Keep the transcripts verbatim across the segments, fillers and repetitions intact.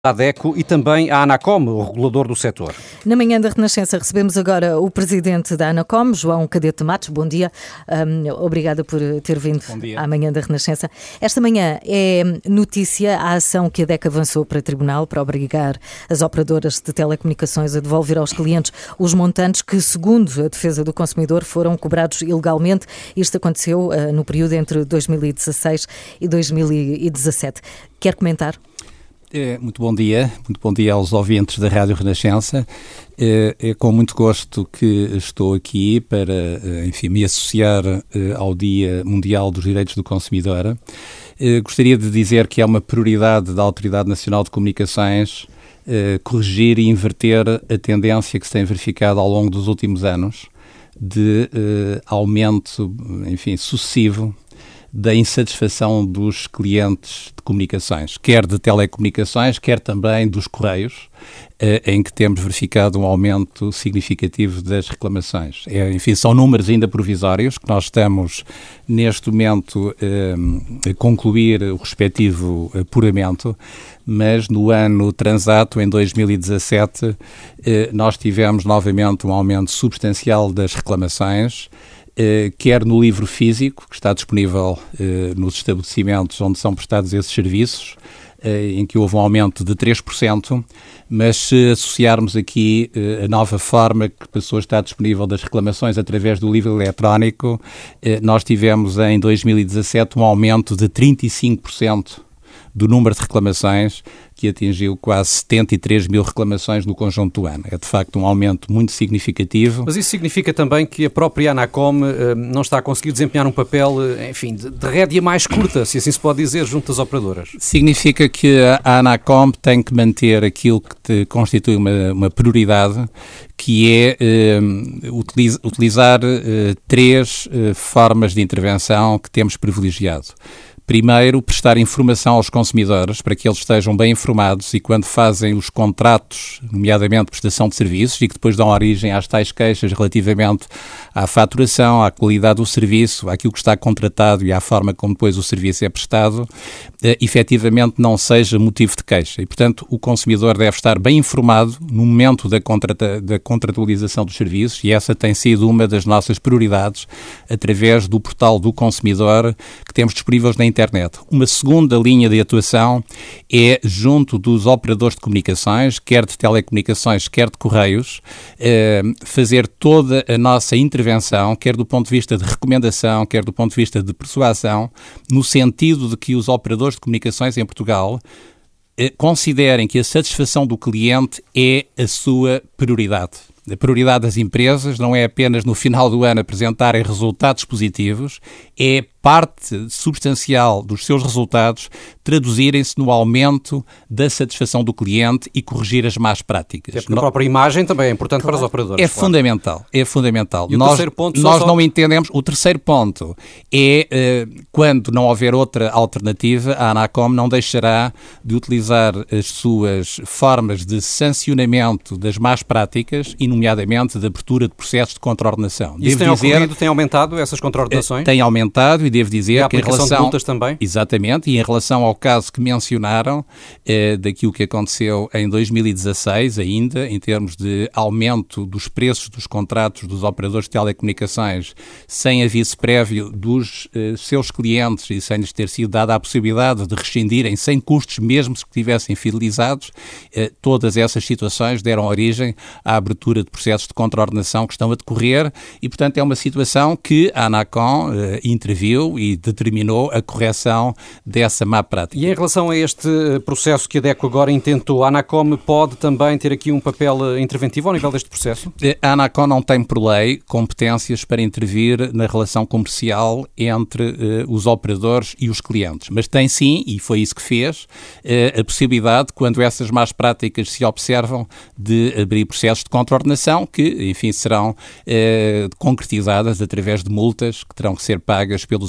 A ADECO e também a ANACOM, o regulador do setor. Na manhã da Renascença recebemos agora o presidente da ANACOM, João Cadete Matos. Bom dia, um, obrigada por ter vindo à manhã da Renascença. Esta manhã é notícia a ação que a ADECO avançou para o Tribunal para obrigar as operadoras de telecomunicações a devolver aos clientes os montantes que, segundo a defesa do consumidor, foram cobrados ilegalmente. Isto aconteceu uh, no período entre dois mil e dezasseis e dois mil e dezassete. Quer comentar? É, muito bom dia, muito bom dia aos ouvintes da Rádio Renascença. É, é com muito gosto que estou aqui para, enfim, me associar ao Dia Mundial dos Direitos do Consumidor. É, gostaria de dizer que é uma prioridade da Autoridade Nacional de Comunicações é, corrigir e inverter a tendência que se tem verificado ao longo dos últimos anos de é, aumento, enfim, sucessivo da insatisfação dos clientes de comunicações, quer de telecomunicações, quer também dos correios, eh, em que temos verificado um aumento significativo das reclamações. É, enfim, são números ainda provisórios, que nós estamos, neste momento, eh, a concluir o respectivo apuramento, mas no ano transato, em dois mil e dezassete, eh, nós tivemos novamente um aumento substancial das reclamações, Uh, quer no livro físico, que está disponível uh, nos estabelecimentos onde são prestados esses serviços, uh, em que houve um aumento de três por cento, mas se associarmos aqui uh, a nova forma que passou a estar disponível das reclamações através do livro eletrónico, uh, nós tivemos em dois mil e dezassete um aumento de trinta e cinco por cento do número de reclamações, que atingiu quase setenta e três mil reclamações no conjunto do ano. É, de facto, um aumento muito significativo. Mas isso significa também que a própria ANACOM eh, não está a conseguir desempenhar um papel, enfim, de, de rédea mais curta, se assim se pode dizer, junto às operadoras? Significa que a ANACOM tem que manter aquilo que te constitui uma, uma prioridade, que é eh, utiliz, utilizar eh, três eh, formas de intervenção que temos privilegiado. Primeiro, prestar informação aos consumidores para que eles estejam bem informados e quando fazem os contratos, nomeadamente prestação de serviços, e que depois dão origem às tais queixas relativamente à faturação, à qualidade do serviço, àquilo que está contratado e à forma como depois o serviço é prestado, eh, efetivamente não seja motivo de queixa. E, portanto, o consumidor deve estar bem informado no momento da, contrata, da contratualização dos serviços, e essa tem sido uma das nossas prioridades através do portal do consumidor que temos disponíveis na internet. Uma segunda linha de atuação é junto dos operadores de comunicações, quer de telecomunicações, quer de correios, eh, fazer toda a nossa intervenção, quer do ponto de vista de recomendação, quer do ponto de vista de persuasão, no sentido de que os operadores de comunicações em Portugal eh, considerem que a satisfação do cliente é a sua prioridade. A prioridade das empresas não é apenas no final do ano apresentarem resultados positivos, é parte substancial dos seus resultados traduzirem-se no aumento da satisfação do cliente e corrigir as más práticas. É porque a própria imagem também é importante claro. Para os operadores. É claro. fundamental, é fundamental. E o nós terceiro ponto nós só... não entendemos. O terceiro ponto é, uh, quando não houver outra alternativa, a ANACOM não deixará de utilizar as suas formas de sancionamento das más práticas e, nomeadamente, de abertura de processos de contraordenação. Isso tem dizer, ocorrido, tem aumentado essas contraordenações? Tem aumentado e devo dizer e a que em aplicação relação... de multas também? Exatamente, e em relação ao caso que mencionaram, eh, daquilo que aconteceu em dois mil e dezasseis ainda, em termos de aumento dos preços dos contratos dos operadores de telecomunicações sem aviso prévio dos eh, seus clientes e sem lhes ter sido dada a possibilidade de rescindirem sem custos, mesmo se estivessem fidelizados, eh, todas essas situações deram origem à abertura de processos de contraordenação que estão a decorrer e, portanto, é uma situação que a ANACOM eh, interviu e determinou a correção dessa má prática. E em relação a este processo que a ADECO agora intentou, a ANACOM pode também ter aqui um papel interventivo ao nível deste processo? A ANACOM não tem, por lei, competências para intervir na relação comercial entre uh, os operadores e os clientes, mas tem sim, e foi isso que fez, uh, a possibilidade, quando essas más práticas se observam, de abrir processos de contraordenação que, enfim, serão uh, concretizadas através de multas que terão que ser pagas pelos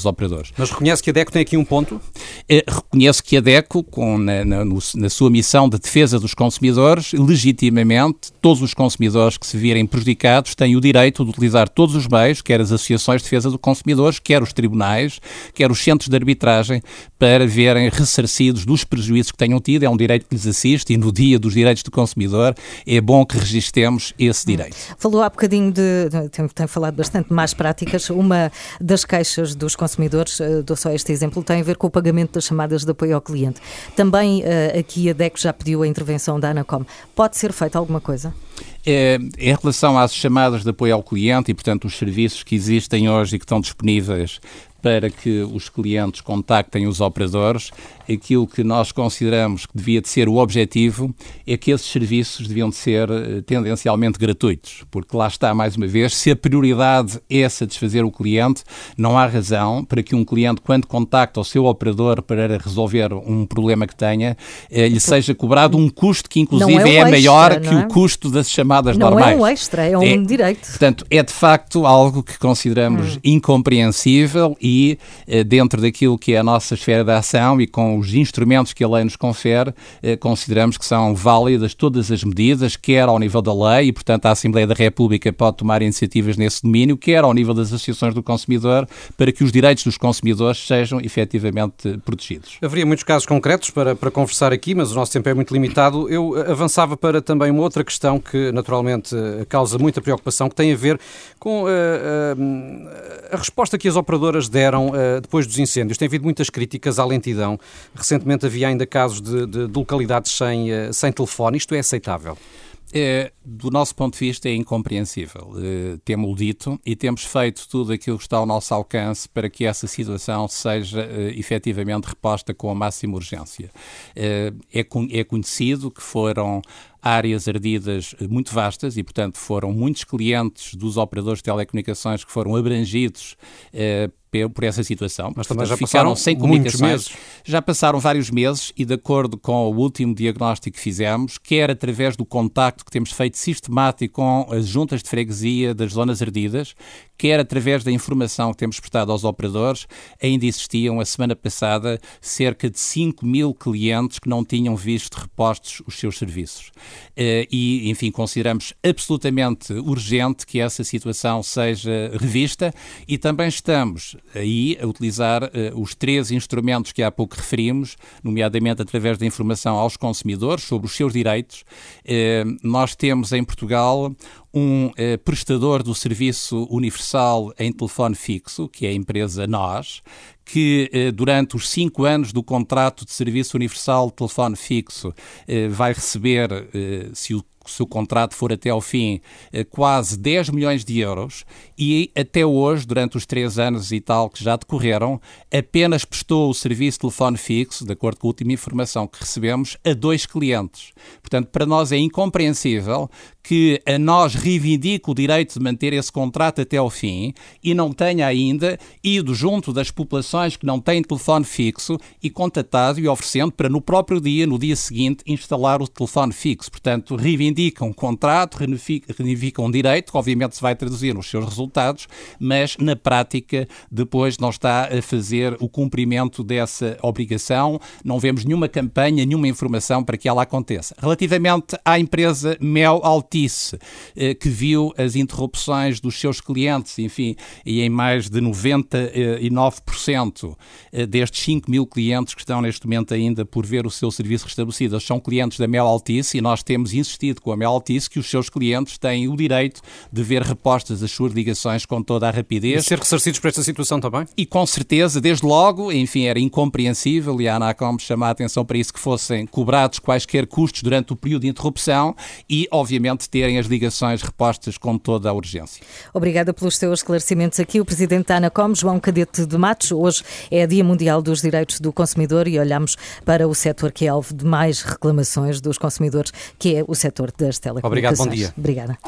dos operadores. Mas reconhece que a DECO tem aqui um ponto? É, reconheço que a DECO, com, na, na, no, na sua missão de defesa dos consumidores, legitimamente, todos os consumidores que se virem prejudicados têm o direito de utilizar todos os meios, quer as associações de defesa dos consumidores, quer os tribunais, quer os centros de arbitragem, para verem ressarcidos dos prejuízos que tenham tido. É um direito que lhes assiste e no Dia dos Direitos do Consumidor é bom que registremos esse direito. Falou há bocadinho de, tem, tem falado bastante de más práticas. Uma das queixas dos consumidores, dou só este exemplo, tem a ver com o pagamento das chamadas de apoio ao cliente. Também aqui a DECO já pediu a intervenção da ANACOM. Pode ser feita alguma coisa? É, em relação às chamadas de apoio ao cliente e, portanto, os serviços que existem hoje e que estão disponíveis para que os clientes contactem os operadores, aquilo que nós consideramos que devia de ser o objetivo é que esses serviços deviam de ser tendencialmente gratuitos, porque lá está, mais uma vez, se a prioridade é satisfazer o cliente, não há razão para que um cliente, quando contacta o seu operador para resolver um problema que tenha, lhe seja cobrado um custo que, inclusive, é, um é extra, maior que é? o custo das chamadas não normais. Não é um extra, é um é, direito. Portanto, é de facto algo que consideramos hum. incompreensível e E, dentro daquilo que é a nossa esfera de ação e com os instrumentos que a lei nos confere, consideramos que são válidas todas as medidas, quer ao nível da lei, e, portanto, a Assembleia da República pode tomar iniciativas nesse domínio, quer ao nível das associações do consumidor, para que os direitos dos consumidores sejam efetivamente protegidos. Haveria muitos casos concretos para, para conversar aqui, mas o nosso tempo é muito limitado. Eu avançava para também uma outra questão que, naturalmente, causa muita preocupação, que tem a ver com uh, uh, a resposta que as operadoras deram Uh, depois dos incêndios. Tem havido muitas críticas à lentidão. Recentemente havia ainda casos de, de, de localidades sem, uh, sem telefone. Isto é aceitável? É, do nosso ponto de vista é incompreensível. Uh, temos-o dito e temos feito tudo aquilo que está ao nosso alcance para que essa situação seja uh, efetivamente reposta com a máxima urgência. Uh, é, con- é conhecido que foram áreas ardidas muito vastas e, portanto, foram muitos clientes dos operadores de telecomunicações que foram abrangidos uh, por essa situação. Mas também portanto, já passaram sem muitos meses. Já passaram vários meses e, de acordo com o último diagnóstico que fizemos, quer através do contacto que temos feito sistemático com as juntas de freguesia das zonas ardidas, quer através da informação que temos prestado aos operadores, ainda existiam, a semana passada, cerca de cinco mil clientes que não tinham visto repostos os seus serviços. E, enfim, consideramos absolutamente urgente que essa situação seja revista e também estamos aí a utilizar uh, os três instrumentos que há pouco referimos, nomeadamente através da informação aos consumidores sobre os seus direitos. Uh, nós temos em Portugal um uh, prestador do serviço universal em telefone fixo, que é a empresa Nós, que uh, durante os cinco anos do contrato de serviço universal de telefone fixo uh, vai receber, uh, se o se o contrato for até ao fim, quase dez milhões de euros e até hoje, durante os três anos e tal que já decorreram, apenas prestou o serviço de telefone fixo, de acordo com a última informação que recebemos, a dois clientes. Portanto, para nós é incompreensível que a Nós reivindique o direito de manter esse contrato até ao fim e não tenha ainda ido junto das populações que não têm telefone fixo e contatado e oferecendo para no próprio dia, no dia seguinte, instalar o telefone fixo. Portanto, reivindicam um contrato, reivindicam um direito, que obviamente se vai traduzir nos seus resultados, mas na prática depois não está a fazer o cumprimento dessa obrigação, não vemos nenhuma campanha, nenhuma informação para que ela aconteça. Relativamente à empresa Mel Altice, que viu as interrupções dos seus clientes, enfim, e em mais de noventa e nove por cento destes cinco mil clientes que estão neste momento ainda por ver o seu serviço restabelecido, são clientes da Mel Altice e nós temos insistido com a Mel Altice que os seus clientes têm o direito de ver repostas as suas ligações com toda a rapidez. E ser ressarcidos por esta situação também? E com certeza, desde logo, enfim, era incompreensível e a ANACOM chama a atenção para isso, que fossem cobrados quaisquer custos durante o período de interrupção e, obviamente, terem as ligações repostas com toda a urgência. Obrigada pelos seus esclarecimentos aqui. O Presidente da ANACOM, João Cadete de Matos. Hoje é Dia Mundial dos Direitos do Consumidor e olhamos para o setor que é alvo de mais reclamações dos consumidores, que é o setor das telecomunicações. Obrigado, bom dia. Obrigada.